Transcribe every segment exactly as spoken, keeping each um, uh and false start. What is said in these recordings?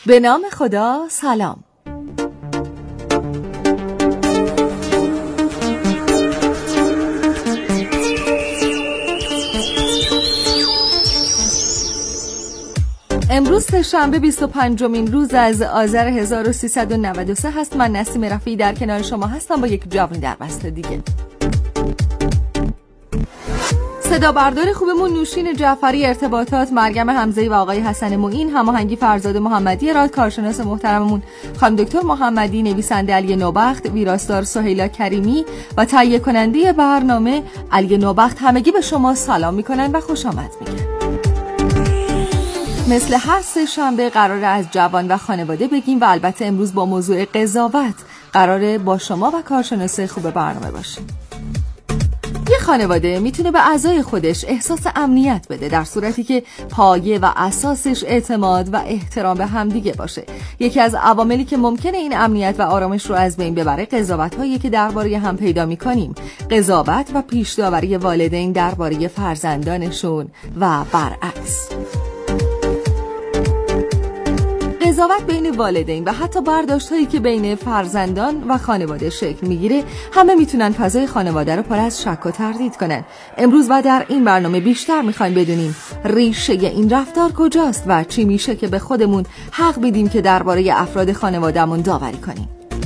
به نام خدا سلام. امروز سه‌شنبه بیست و پنجمین روز از آذر هزار و سیصد و نود و سه هست. من نسیم رفیعی در کنار شما هستم با یک جوانی در بسته دیگه. صدا بردار خوبمون نوشین جعفری، ارتباطات مریم حمزه‌ای و آقای حسن معین، هماهنگی فرزاد محمدی، راد کارشناس محترممون خانم دکتر محمدی، نویسنده علی نوبخت، ویراستار سهیلا کریمی و تهیه کننده برنامه علی نوبخت همگی به شما سلام میکنن و خوش آمد میگن. مثل هر سه شنبه قراره از جوان و خانواده بگیم و البته امروز با موضوع قضاوت قراره با شما و کارشناس خوب برنامه باشیم. یه خانواده میتونه به اعضای خودش احساس امنیت بده در صورتی که پایه و اساسش اعتماد و احترام به همدیگه باشه. یکی از عواملی که ممکنه این امنیت و آرامش رو از بین ببره قضاوت‌هایی که درباره هم پیدا می‌کنیم. قضاوت و پیش‌داوری والدین درباره فرزندانشون و برعکس. قضاوت بین والدین و حتی برداشت‌هایی که بین فرزندان و خانواده شکل میگیره همه میتونن فضای خانواده رو پر از شک و تردید کنن. امروز و در این برنامه بیشتر میخوایم بدونیم ریشه این رفتار کجاست و چی میشه که به خودمون حق بدیم که درباره افراد خانواده‌مون داوری کنیم.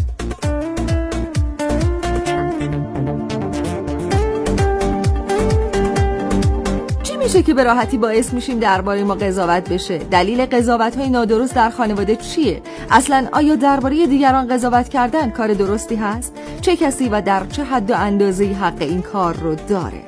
میشه که به راحتی باعث میشیم درباره ما قضاوت بشه. دلیل قضاوت‌های نادرست در خانواده چیه؟ اصلاً آیا درباره دیگران قضاوت کردن کار درستی هست؟ چه کسی و در چه حد و اندازه‌ای حق این کار رو داره؟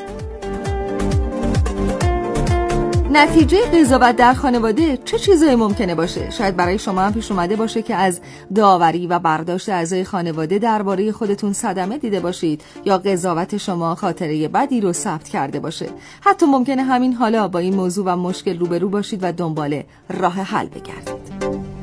نتیجه قضاوت در خانواده چه چیزایی ممکنه باشه؟ شاید برای شما هم پیش اومده باشه که از داوری و برداشت اعضای خانواده درباره خودتون صدمه دیده باشید یا قضاوت شما خاطره بدی رو ثبت کرده باشه. حتی ممکنه همین حالا با این موضوع و مشکل روبرو باشید و دنبال راه حل بگردید.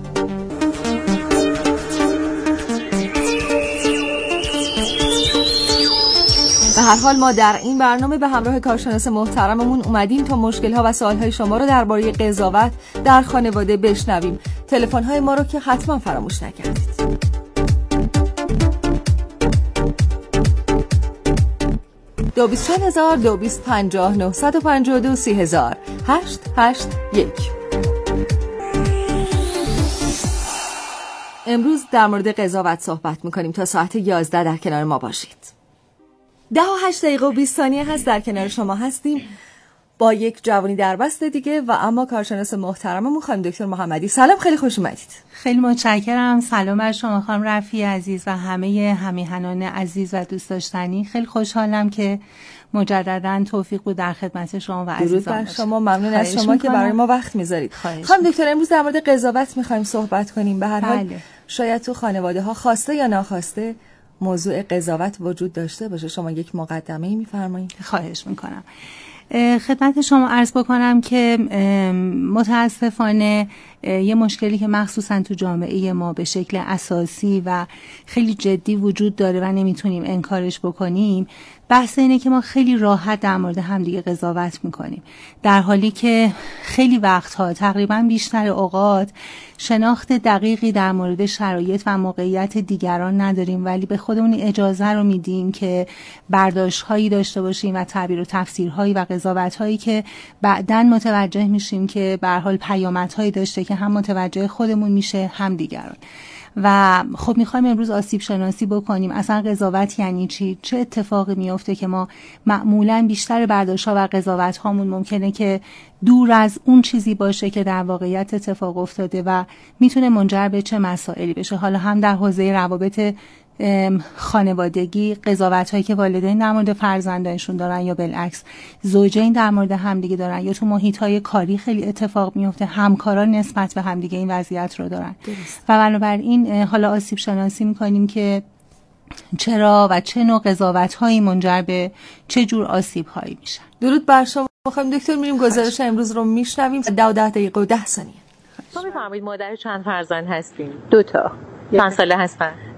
به هر حال ما در این برنامه به همراه کارشناس محترممون اومدیم تا مشکل‌ها و سوال‌های شما رو درباره قضاوت در خانواده بشنویم. تلفن‌های ما رو که حتما فراموش نکردید. دو بیست چهار هزار دو بیست پنجاه نهصد و پنجاه و دو سی هزار هشت هشت یک. امروز در مورد قضاوت صحبت می‌کنیم. تا ساعت یازده در کنار ما باشید. ده و هشت دقیقه و بیست ثانیه هست در کنار شما هستیم با یک جوانی در بسته دیگه و اما کارشناس محترممون خانم دکتر محمدی. سلام، خیلی خوش اومدید. خیلی متشکرم. سلام بر شما خانم رفیعی عزیز و همه همیهنان عزیز و دوست داشتنی. خیلی خوشحالم که مجددا توفیق بود در خدمت شما و عزیزان. درود بر شما، ممنون از شما که برای ما وقت میذارید. خانم دکتر امروز در مورد قضاوت میخوایم صحبت کنیم. به هر حال بله. شاید تو خانواده ها خواسته یا ناخواسته موضوع قضاوت وجود داشته باشه. شما یک مقدمه‌ای می‌فرمایید؟ خواهش می‌کنم. خدمت شما عرض بکنم که متاسفانه یه مشکلی که مخصوصا تو جامعه ما به شکل اساسی و خیلی جدی وجود داره و نمیتونیم انکارش بکنیم، بحث اینه که ما خیلی راحت در مورد همدیگه قضاوت میکنیم، در حالی که خیلی وقتها تقریبا بیشتر اوقات شناخت دقیقی در مورد شرایط و موقعیت دیگران نداریم، ولی به خودمون اجازه رو میدیم که برداشت‌هایی داشته باشیم و تعبیر و تفسیرهایی و قضاوت‌هایی که بعداً متوجه میشیم که به هر حال پیامدهایی داشته که هم متوجه خودمون میشه هم دیگران. و خب میخوایم امروز آسیب شناسی بکنیم اصلا قضاوت یعنی چی، چه اتفاقی میفته که ما معمولا بیشتر برداشت‌ها و قضاوت‌هامون ممکنه که دور از اون چیزی باشه که در واقعیت اتفاق افتاده و میتونه منجر به چه مسائلی بشه. حالا هم در حوزه روابط خانوادگی، قضاوت هایی که والدین در مورد فرزندانشون دارن یا بالعکس زوجین در مورد همدیگه دارن، یا تو محیط های کاری خیلی اتفاق میفته همکاران نسبت به همدیگه این وضعیت رو دارن درست. و بنابراین حالا آسیب شناسی میکنیم که چرا و چه نوع قضاوت هایی منجر به چه جور آسیب هایی میشن. درود بر شما خانم دکتر. میریم گزارش امروز رو میشنویم. ده و ده دقیقه و ده ثانیه. شما میفرمایید مادر چند فرزند هستین؟ دو تا. چند ساله هستن؟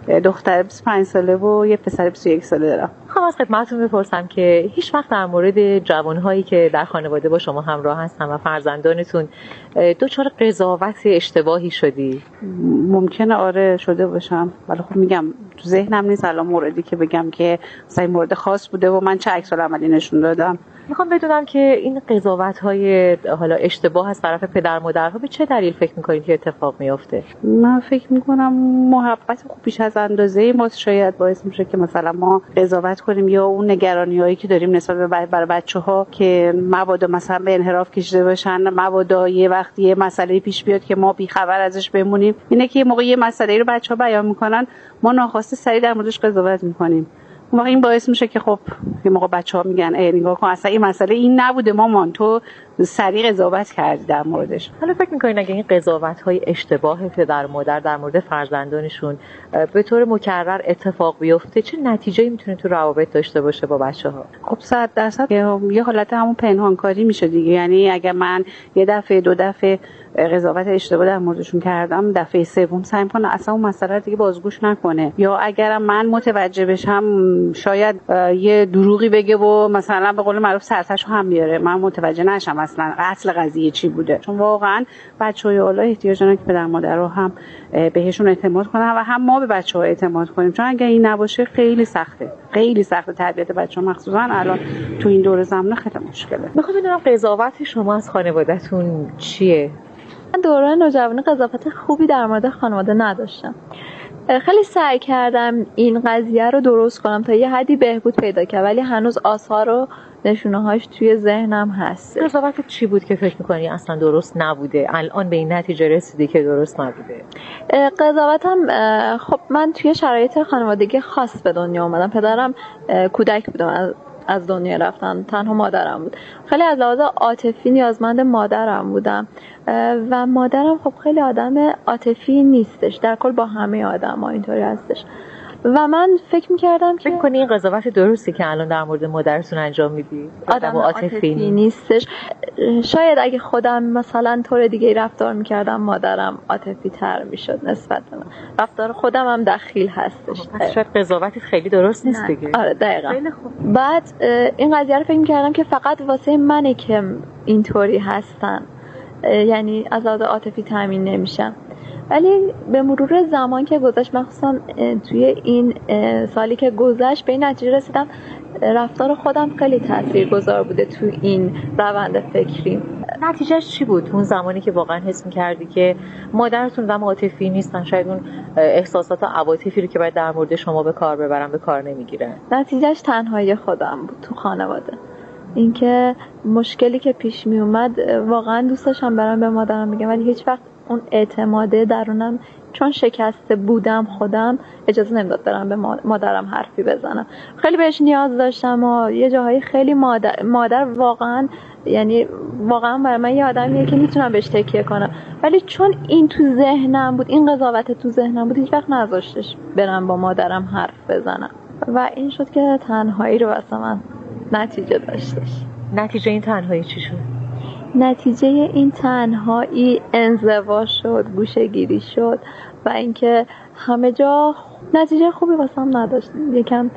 دختر بیست و پنج ساله و یه پسر بیست و یک ساله دارم. خب از خدمتتون بپرسم که هیچ وقت در مورد جوانهایی که در خانواده با شما همراه هستن و فرزندانتون دچار قضاوت اشتباهی شدی؟ ممکنه آره شده باشم، ولی خب میگم تو ذهنم نیست الان موردی که بگم که مثلا مورد خاص بوده و من چه عکس العملی نشون دادم. میخوام بدونم که این قضاوت‌های حالا اشتباه از طرف پدر مادرها به چه دلیل فکر می‌کنید که اتفاق میفته؟ من فکر می‌کنم محبت خوب بیش از اندازه ما شاید باعث میشه که مثلا ما قضاوت کنیم یا اون نگرانی‌هایی که داریم نسبت به برای بچه‌ها که مبادا مثلا به انحراف کشیده باشن، مبادا یه وقتی یه مسئله پیش بیاد که ما بی‌خبر ازش بمونیم. اینه که یه موقع یه مسئله رو بچه‌ها بیان می‌کنن، ما ناخواسته سریع در موردش قضاوت می‌کنیم. اون وقت این باعث میشه که خب یه موقع بچه‌ها میگن ای نگاه کن اصلا این مسئله این نبوده مامان، تو سریع قضاوت کردی در موردش. حالا فکر می‌کنین اگه این قضاوت‌های اشتباه پدر مادر در مورد فرزندانشون به طور مکرر اتفاق بیفته چه نتیجه‌ای میتونه تو روابط داشته باشه با بچه‌ها؟ خب صد درصد یه حالت همون پنهانکاری میشه دیگه. یعنی اگه من یه دفعه دو دفعه قضاوت اشتباه در موردشون کردم، دفعه سوم سعی می‌کنه اصلا اون مسئله رو دیگه بازگوش نکنه، یا اگرم من متوجه بشم شاید یه دروغی بگه و مثلا به قول معروف سرتاشو هم بیاره، من متوجه نشم اصلا اصل قضیه چی بوده. چون واقعا بچه‌های حالا احتیاج دارن که پدر مادر رو هم بهشون اعتماد کنن و هم ما به بچه‌ها اعتماد کنیم، چون اگه این نباشه خیلی سخته خیلی سخته تربیت بچه‌ها، مخصوصا الان تو این دور زمانه خیلی مشکله. میخوام بدونم قضاوت شما از خانواده‌تون چیه؟ من دوران نوجوانی قضاوت خوبی در مورد خانواده نداشتم. خیلی سعی کردم این قضیه رو درست کنم تا یه حدی بهبود پیدا کنه، ولی هنوز آثار و نشونه‌هاش توی ذهنم هست. قضاوت چی بود که فکر می‌کنی اصلا درست نبوده، الان به این نتیجه رسیدی که درست نبوده؟ قضاوتم خب من توی شرایط خانوادگی خاص به دنیا اومدم. پدرم کودک بودم از دنیا رفتن، تنها مادرم بود. خیلی از لحاظ عاطفی نیازمند مادرم بودم و مادرم خب خیلی آدم عاطفی نیستش، در کل با همه آدم‌ها اینطوری هستش و من فکر می‌کردم که فکر کنی این قضاوت درستی که الان در مورد مادرتون انجام میدی؟ آدم عاطفی نیستش. شاید اگه خودم مثلا طور دیگه رفتار می‌کردم مادرم عاطفی تر می‌شد نسبت به من. رفتار خودم هم دخیل هستش. پس شاید قضاوتت خیلی درست نیست دیگه. آره دقیقاً. بعد این قضیه رو فکر می‌کردم که فقط واسه منه که اینطوری هستن، یعنی از لحاظ عاطفی تامین نمیشم. ولی به مرور زمان که گذشت، مخصوصا توی این سالی که گذشت، به این نتیجه رسیدم رفتار خودم خیلی تاثیرگذار بوده تو این روند فکری. نتیجهش چی بود اون زمانی که واقعا حس می‌کردی که مادرتون آدم عاطفی نیستن، شاید اون احساسات و عواطفی رو که باید در مورد شما به کار ببرن به کار نمیگیرن؟ نتیجهش تنهایی خودم بود تو خانواده. اینکه مشکلی که پیش می اومد واقعا دوست داشتم برام به مادرم بگم، ولی هیچ وقت اون اعتماده درونم چون شکسته بودم خودم اجازه نمیداد برام به مادرم حرفی بزنم. خیلی بهش نیاز داشتم و یه جاهای خیلی مادر مادر واقعا یعنی واقعا برای من یه آدمیه که میتونم بهش تکیه کنم، ولی چون این تو ذهنم بود، این قضاوت تو ذهنم بود، هیچ وقت نذاشتش برام با مادرم حرف بزنم و این شد که تنهایی رو واسه من نتیجه داشتش. نتیجه این تنهایی چی شد؟ نتیجه این تنهایی انزوا شد، گوشه‌گیری شد و اینکه همه جا نتیجه خوبی واسم نداشت. یکم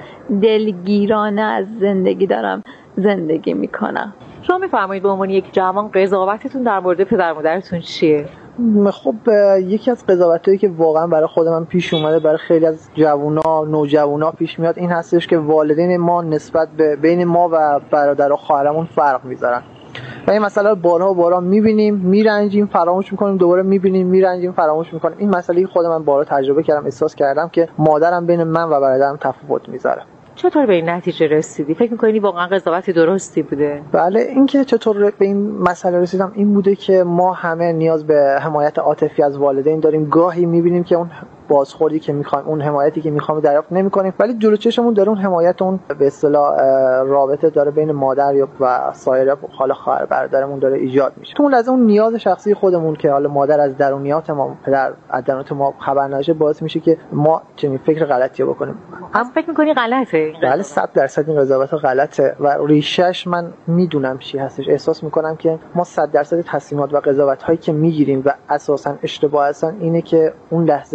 دلگیرانه از زندگی دارم زندگی میکنم. شما میفرمایید به عنوان یک جوان قضاوتتون در مورد پدر مادرتون چیه؟ خب یکی از قضاوتایی که واقعا برای خود من پیش اومده، برای خیلی از جوونا نوجوانا پیش میاد، این هستش که والدین ما نسبت به بین ما و برادر و خواهرمون فرق میذارن و این مسئله رو بارها و بارها میبینیم، میرنجیم، فراموش میکنیم، دوباره میبینیم، میرنجیم، فراموش میکنیم. این مسئله خود من بارها تجربه کردم، احساس کردم که مادرم بین من و برادرم تفاوت میذاره. چطور به این نتیجه رسیدی؟ فکر می‌کنی واقعا قضاوت درستی بوده؟ بله، اینکه چطور به این مسئله رسیدم این بوده که ما همه نیاز به حمایت عاطفی از والدین داریم. گاهی می‌بینیم که اون بازخوردی که می‌خوایم، اون حمایتی که می‌خوایم دریافت نمی‌کنیم، ولی جلو چشمون داره اون حمایت، اون به اصطلاح رابطه داره بین مادر یا و سایر حالا خواهر برادرمون داره ایجاد میشه. تو اون لحظه اون نیاز شخصی خودمون که حالا مادر از درونیات ما، پدر از درونیات ما خبر نداره، باعث میشه که ما چنین فکر غلطی بکنیم. هم فکر می‌کنی غلطه؟ بله صد درصد این قضاوت غلطه و ریشش من میدونم چی هستش. احساس میکنم که ما صد درصد تصمیمات و قضاوت هایی که میگیریم و اساسا اشتباه هستن اینه که اون لحظه با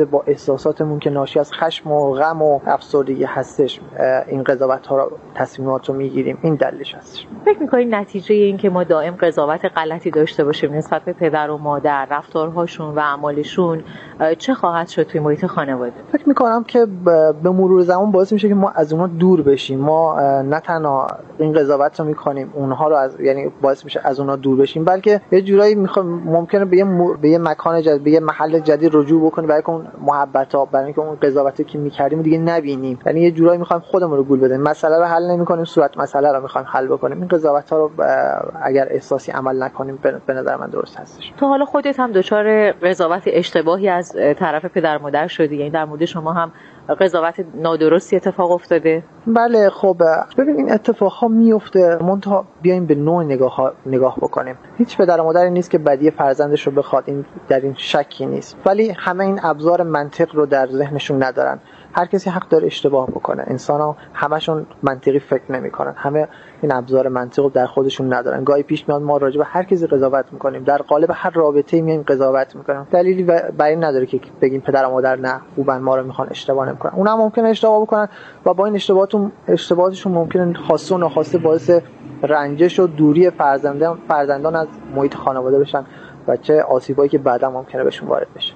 احساساتمون که ناشی از خشم و غم و افسردگی هستش این قضاوت ها رو تصمیمات رو میگیریم. این دلیلش هستش. فکر می‌کنید نتیجه این که ما دائم قضاوت غلطی داشته باشیم نسبت به پدر و مادر، رفتارهاشون و اعمالشون چه خواهد شد توی محیط خانواده؟ فکر می‌کنم که به مرور زمان باعث میشه که ما از اونها دور بشیم. ما نه تنها این قضاوت رو می‌کنیم اونها رو از یعنی باعث میشه از اونها دور بشیم، بلکه یه جورایی می‌خوام ممکنه به یه م... به یه مکان جدید، به یه محل جدید رجوع بکنیم برای اون محبت‌ها، برای اینکه اون قضاوتی که می‌کردیم دیگه نبینیم. یعنی یه جورایی می‌خوایم خودمون رو گول بدیم، مسئله رو حل نمی‌کنیم، صورت مسئله رو می‌خوایم حل بکنیم. این قضاوت‌ها رو اگر احساسی عمل نکنیم به نظر من درست هستش. تو حالا خودت هم دچار قضاوت اشتباهی از طرف پدر مادر شدی، یعنی در مورد شما هم قضاوت نادرستی اتفاق افتاده؟ بله خب ببین این اتفاقها میفته، منتها بیایم به نوع نگاه نگاه بکنیم. هیچ پدر و مادری نیست که بدی فرزندش رو بخواد، این در این شکی نیست، ولی همه این ابزار منطق رو در ذهنشون ندارن. هر کسی حق داره اشتباه بکنه. انسان‌ها همشون منطقی فکر نمی‌کنن. همه این ابزار منطق رو در خودشون ندارن. گاهی پیش میاد ما راجع به هر کسی قضاوت می‌کنیم، در قالب هر رابطه‌ای میایم قضاوت می‌کنیم. دلیلی برای این نداره که بگیم پدر و مادر نه خوبن، ما رو می‌خوان اشتباه نمی‌کنن. اونها ممکنه اشتباه بکنن و با این اشتباهاتون اشتباهاتشون ممکنه خواسته و ناخواسته باعث رنجش و دوری فرزندان فرزندان از محیط خانواده بشن و چه آسیبایی که بعدا ممکنه بهشون وارد بشه.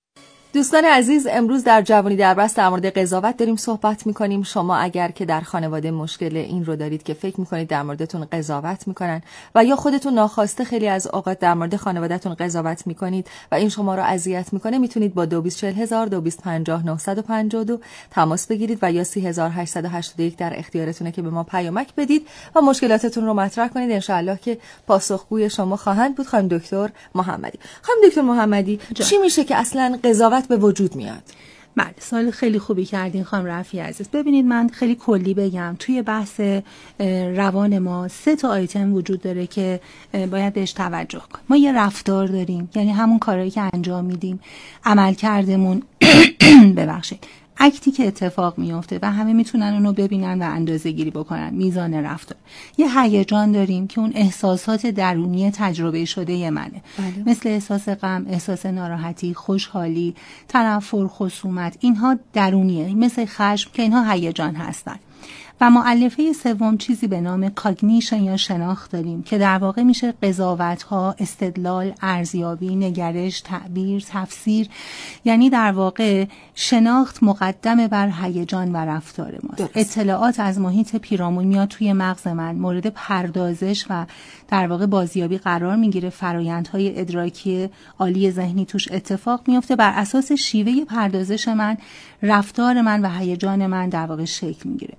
دوستان عزیز، امروز در جوانی در بس در مورد قضاوت داریم صحبت میکنیم. شما اگر که در خانواده مشکل این رو دارید که فکر میکنید در موردتون قضاوت میکنن و یا خودتون ناخواسته خیلی از اوقات در مورد خانوادهتون قضاوت میکنید و این شما رو اذیت میکنه، میتونید با دو بیست چهل هزار دو بیست پنجاه نهصد و پنجاه و دو تماس بگیرید و یا سی هزار هشتصد و هشتاد و یک در اختیارتونه که به ما پیامک بدید و مشکلاتتون رو مطرح کنید. ان شاءالله که پاسخگوی شما خواهند بود. خانم دکتر محمدی، خانم دکتر محمدی جا. چی میشه که اصلا قضاوت به وجود میاد؟ بله، سوال خیلی خوبی کردین خانم رفیع عزیز. ببینید من خیلی کلی بگم، توی بحث روان ما سه تا آیتم وجود داره که باید بهش توجه کنیم. ما یه رفتار داریم، یعنی همون کارهایی که انجام میدیم، عملکردمون ببخشید اکتی که اتفاق میفته و همه میتونن اونو ببینن و اندازه گیری بکنن، میزان رفتار. یه هیجان داریم که اون احساسات درونی تجربه شده منه، بله. مثل احساس غم، احساس ناراحتی، خوشحالی، تنفر، خصومت، اینها درونیه. مثل خشم که اینها هیجان هستن. و مؤلفه سوم چیزی به نام کاگنیشن یا شناخت داریم که در واقع میشه قضاوت‌ها، استدلال، ارزیابی، نگرش، تعبیر، تفسیر. یعنی در واقع شناخت مقدمه بر هیجان و رفتار ماست. اطلاعات از محیط پیرامون میاد توی مغز من، مورد پردازش و در واقع بازیابی قرار میگیره. فرآیندهای ادراکی عالی ذهنی توش اتفاق میفته. بر اساس شیوه پردازش من، رفتار من و هیجان من در واقع شکل میگیره.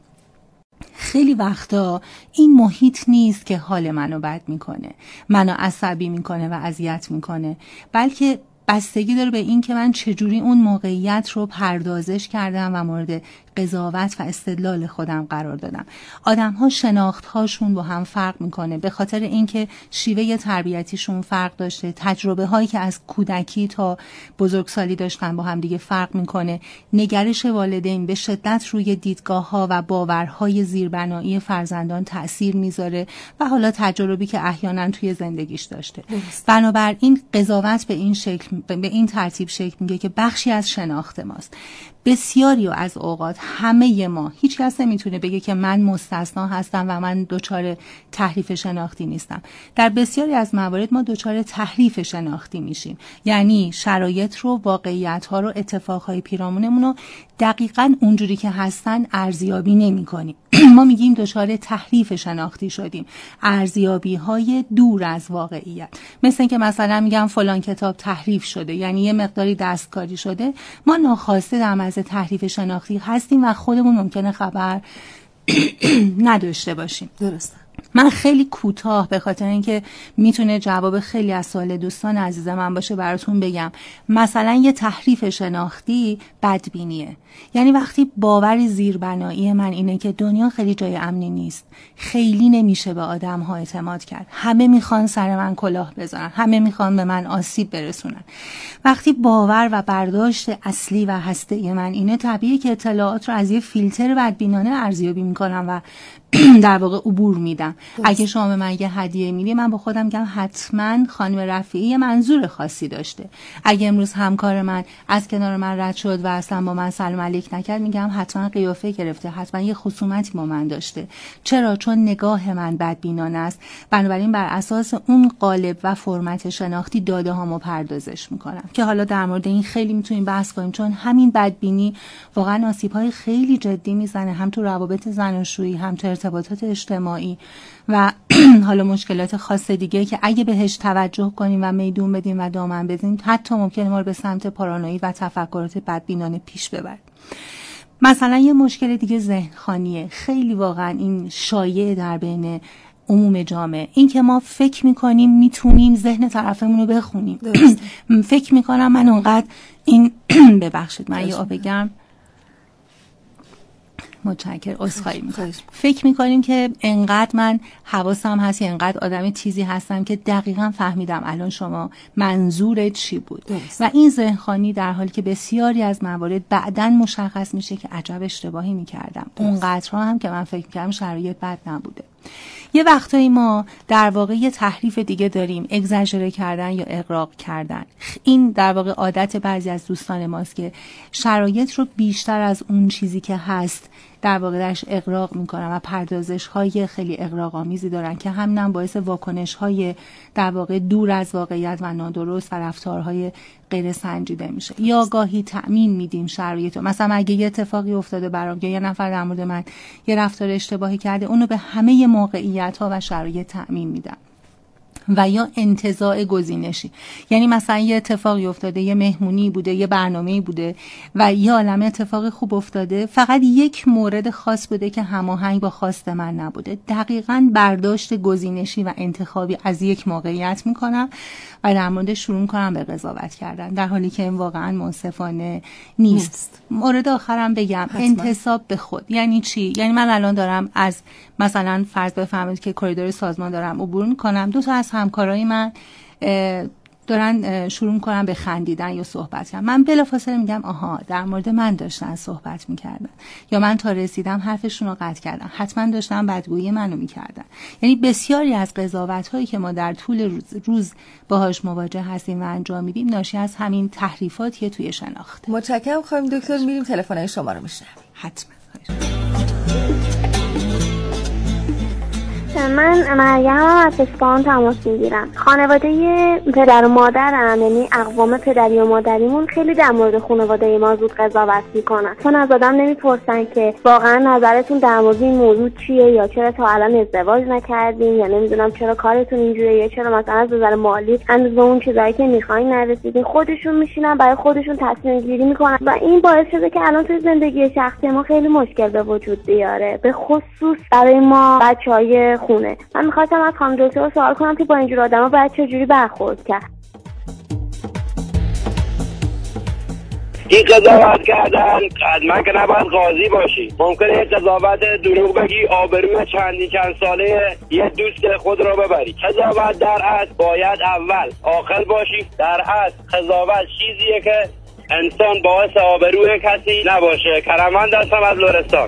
خیلی وقتا این محیط نیست که حال منو بد میکنه، منو عصبی میکنه و اذیت میکنه، بلکه بستگی داره به این که من چجوری اون موقعیت رو پردازش کردم و مورد قضاوت و استدلال خودم قرار دادم. آدم‌ها شناخت‌هاشون با هم فرق میکنه به خاطر اینکه شیوه تربیتیشون فرق داشته، تجربه هایی که از کودکی تا بزرگسالی داشتن با هم دیگه فرق میکنه. نگرش والدین به شدت روی دیدگاه‌ها و باورهای زیربنایی فرزندان تأثیر میذاره و حالا تجربی که احیانا توی زندگیش داشته. بنابراین قضاوت به این شکل به این ترتیب شکل میگه که بخشی از شناخت ماست. بسیاری و از اوقات همه ما، هیچ کس نمیتونه بگه که من مستثنا هستم و من دچار تحریف شناختی نیستم. در بسیاری از موارد ما دچار تحریف شناختی میشیم، یعنی شرایط رو، واقعیت ها رو، اتفاق های پیرامونمون رو دقیقاً اونجوری که هستن ارزیابی نمی کنیم. ما میگیم دچار تحریف شناختی شدیم، ارزیابی های دور از واقعیت. مثل اینکه مثلا میگم فلان کتاب تحریف شده، یعنی یه مقداری دستکاری شده، ما ناخواسته در معرض تحریف شناختی هستیم و خودمون ممکنه خبر نداشته باشیم. درسته. من خیلی کوتاه به خاطر اینکه میتونه جواب خیلی از سوال دوستان عزیز من باشه براتون بگم. مثلا یه تحریف شناختی بدبینیه، یعنی وقتی باور زیربنایی من اینه که دنیا خیلی جای امنی نیست، خیلی نمیشه به آدم ها اعتماد کرد، همه میخوان سر من کلاه بذارن، همه میخوان به من آسیب برسونن. وقتی باور و برداشت اصلی و هسته من اینه، طبیعیه که اطلاعات رو از یه فیلتر بدبینانه ارزیابی میکنم و در واقع عبور میدم. اگه شما به من یه هدیه میدی، من با خودم میگم حتما خانم رفیعی منظور خاصی داشته. اگه امروز همکار من از کنار من رد شد و اصلا با من سلام علیک نکرد، میگم حتما قیافه گرفته، حتما یه خصومتی با من داشته. چرا؟ چون نگاه من بدبینانه است. بنابراین بر اساس اون قالب و فرمت شناختی داده هامو پردازش میکنم، که حالا در مورد این خیلی میتونیم بحث کنیم، چون همین بدبینی واقعا آسیب‌های خیلی جدی میزنه، هم تو روابط زناشویی، هم تو ارتباطات اجتماعی و حالا مشکلات خاص دیگه که اگه بهش توجه کنیم و میدون بدیم و دامن بزنیم، حتی ممکنه ما رو به سمت پارانویی و تفکرات بدبینانه پیش ببره. مثلا یه مشکل دیگه ذهنخوانیه، خیلی واقعا این شایع در بین عموم جامعه، این که ما فکر میکنیم میتونیم ذهن طرفمون رو بخونیم. فکر میکنم من اونقدر این ببخشید من یه آب بگم، متشکر، عذرخواهی میکنم. فکر میکنیم که انقدر من حواسم هست، انقدر آدم تیزی هستم که دقیقاً فهمیدم الان شما منظورت چی بود. درست. و این ذهنخوانی در حالی که بسیاری از موارد بعداً مشخص میشه که عجب اشتباهی میکردم. اونقدرها هم که من فکر میکردم شرایط بد نبوده. یه وقتایی ما در واقع یه تحریف دیگه داریم، اگزاژره کردن یا اغراق کردن. این در واقع عادت بعضی از دوستان ماست که شرایط رو بیشتر از اون چیزی که هست در واقع درش اغراق میکنن و پردازش های خیلی اغراق آمیزی دارن که همینم باعث واکنش های در واقع دور از واقعیت و نادرست و رفتارهای غیر سنجیده میشه. یا گاهی تعمیم میدیم شرایط رو. مثلا اگه یه اتفاقی افتاده برام یا یه نفر در مورد من یه رفتار اشتباهی کرده، اونو به همه موقعیت ها و شرایط تعمیم میدم. و یا انتزاع گزینشی، یعنی مثلا یه اتفاقی افتاده، یه مهمونی بوده، یه برنامه‌ای بوده و یه عالمه اتفاق خوب افتاده، فقط یک مورد خاص بوده که هماهنگ با خواست من نبوده. دقیقاً برداشت گزینشی و انتخابی از یک موقعیت میکنم و در مورد شروع کنم به قضاوت کردن، در حالی که این واقعاً منصفانه نیست. نیست. مورد آخرم بگم، حتما. انتساب به خود یعنی چی؟ یعنی من الان دارم از مثلا فرض بفرمایید که کریدور سازمان دارم عبور میکنم، دو تا از همکارای من دارن شروع میکنن به خندیدن یا صحبت کردن، من بلافاصله میگم آها در مورد من داشتن صحبت میکردن، یا من تا رسیدم حرفشون رو قطع کردم، حتما داشتن بدگویی منو میکردن. یعنی بسیاری از قضاوت هایی که ما در طول روز, روز باهاش مواجه هستیم و انجام میدیم ناشی از همین تحریفاتیه توی شناخت. متشکرم خانم دکتر. میریم تلفن‌های شما رو میشنویم. حتما. من مریم از اصفهان تماس میگیرم. خانواده پدر و مادرم، یعنی اقوام پدری و مادریمون، خیلی در مورد خانواده ما زود قضاوت میکنن، چون از آدم نمیپرسن که واقعا نظرتون در مورد این موضوع چیه، یا چرا تا الان ازدواج نکردین، یا نمیدونم چرا کارتون اینجوریه، یا چرا مثلا از نظر مالی اندازه اون چیزایی که میخواین نرسیدین. خودشون میشینن برای خودشون تصمیم گیری میکنن و این باعث شده که الان توی زندگی شخصی ما خیلی مشکل به وجود بیاره، به خصوص برای ما بچهای خونه. من می‌خواستم از خانم دکتر سوال کنم که با اینجور آدما باید چجوری برخورد کرد. این قضاوت کردن حتما که نباید قاضی باشی. ممکنه یه قضاوت دروغ بگی، آبروی چندی چند ساله یه دوست خود رو ببری. قضاوت در اصل باید اول عاقل باشی. در اصل قضاوت چیزیه که انسان باعث آبروی کسی نباشه. کرمند هستم از لرستان.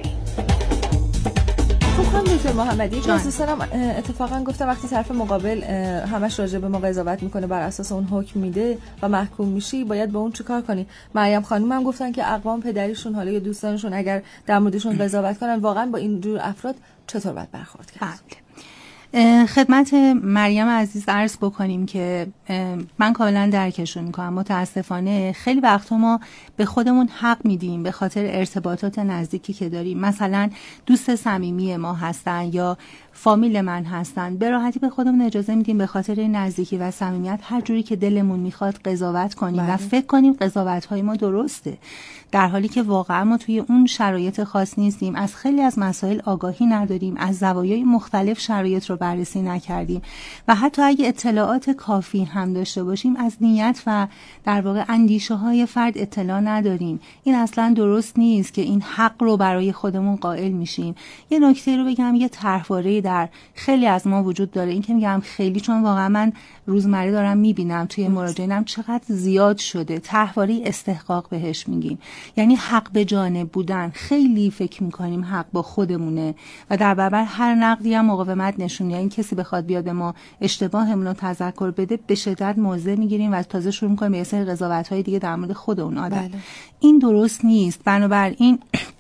خب دکتر محمدی، یکی از دوستانم اتفاقا گفتم وقتی طرف مقابل همش راجع به ما قضاوت میکنه، بر اساس اون حکم میده و محکوم میشی، باید با اون چیکار کنی؟ مریم خانم هم گفتن که اقوام پدریشون حالا یا دوستانشون اگر در موردشون قضاوت کنن، واقعا با این جور افراد چطور باید برخورد کرد؟ خدمت مریم عزیز عرض بکنیم که من کاملا درکشون میکنم. متاسفانه خیلی وقتا ما به خودمون حق میدیم به خاطر ارتباطات نزدیکی که داریم. مثلا دوست صمیمی ما هستن یا فامیل من هستن، به راحتی به خودمون اجازه میدیم به خاطر نزدیکی و صمیمیت هر جوری که دلمون میخواد قضاوت کنیم و فکر کنیم قضاوت‌های ما درسته، در حالی که واقعا ما توی اون شرایط خاص نیستیم، از خیلی از مسائل آگاهی نداریم، از زوایای مختلف شرایط رو بررسی نکردیم و حتی اگه اطلاعات کافی هم داشته باشیم از نیت و در واقع اندیشه های فرد اطلاع نداریم. این اصلا درست نیست که این حق رو برای خودمون قائل میشیم. یه نکته رو بگم، یه طرحواره در خیلی از ما وجود داره، این که میگم خیلی چون واقعا من روزمره دارم میبینم توی مراجعینم چقدر زیاد شده، طرحواره استحقاق بهش میگیم، یعنی حق به جانب بودن. خیلی فکر میکنیم حق با خودمونه و در برابر هر نقدی هم مقاومت نشون میدیم. این کسی بخواد بیاد به ما اشتباهمون رو تذکر بده به شدت موضع میگیریم و تازه شروع میکنیم به یه سری قضاوت‌های دیگه در مورد خود اون آدم. بله. این درست نیست. بنابراین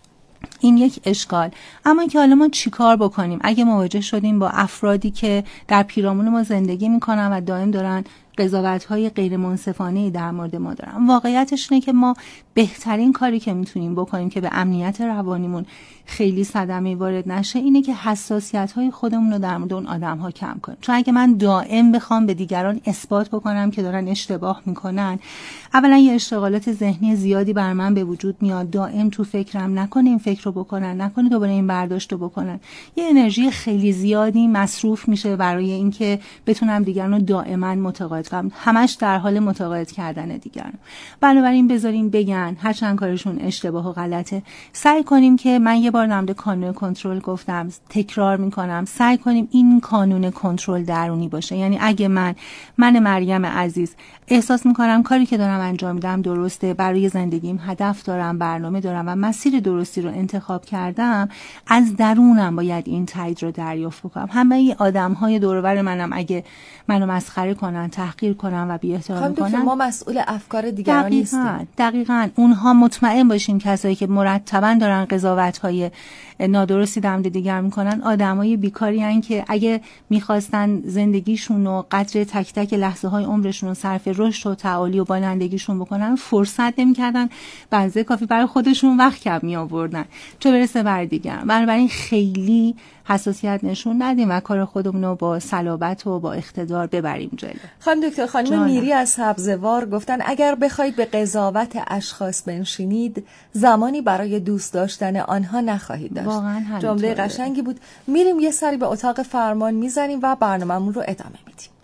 این یک اشکال. اما که حالا ما چیکار بکنیم اگه مواجه شدیم با افرادی که در پیرامون ما زندگی میکنن و دائم دارن قضاوت‌های غیر منصفانه‌ای در مورد ما دارن؟ واقعیتش اینه که ما بهترین کاری که میتونیم بکنیم که به امنیت روانیمون خیلی صدمه وارد نشه اینه که حساسیت‌های خودمون رو در مورد اون آدم‌ها کم کنیم. چون اگه من دائم بخوام به دیگران اثبات بکنم که دارن اشتباه میکنن، اولا یه اشتغالات ذهنی زیادی بر من به وجود میاد، دائم تو فکرم نکنه این فکر رو بکنن، نکنه دوباره این برداشت رو بکنن. یه انرژی خیلی زیادی مصرف میشه برای اینکه بتونم دیگران رو دائما متقاعد کنم، همش در حال متقاعد کردن دیگران. بنابراین بذاریم بگن، هرچند کارشون اشتباه و غلطه، سعی کنیم که من یه بار نمده کانون کنترل گفتم، تکرار میکنم، سعی کنیم این کانون کنترل درونی باشه. یعنی اگه من من مریم عزیز احساس میکنم کاری که دارم انجام میدم درسته، برای زندگیم هدف دارم، برنامه دارم و مسیر درستی رو انتخاب کردم، از درونم باید این تایید رو دریافت بکنم. همه آدم‌های دور و بر منم اگه منو مسخره کنن، تحقیر کنن و بی احترامی کنن، ما مسئول افکار دیگران نیستیم. دقیقاً اونها مطمئن باشین کسایی که مرتباً دارن قضاوت‌های نادرستی در مورد دیگر میکنن آدمای بیکاری ان که اگه میخواستن زندگیشون و قدر تک تک لحظه های عمرشون رو صرف رشد و تعالی و بالندگیشون بکنن فرصت نمیکردن، بعضی کافی برای خودشون وقت کم می آوردن چه برسه بر دیگران. بنابراین خیلی حساسیت نشون ندیم و کار خودمون رو با صلابت و با اقتدار ببریم جلو. خانم دکتر خانم میری از سبزوار گفتن اگر بخواید به قضاوت اشخاص بنشینید زمانی برای دوست داشتن آنها نخواهید داشت. جمله قشنگی بود. میریم یه سری به اتاق فرمان میزنیم و برنامه‌مون رو ادامه میدیم.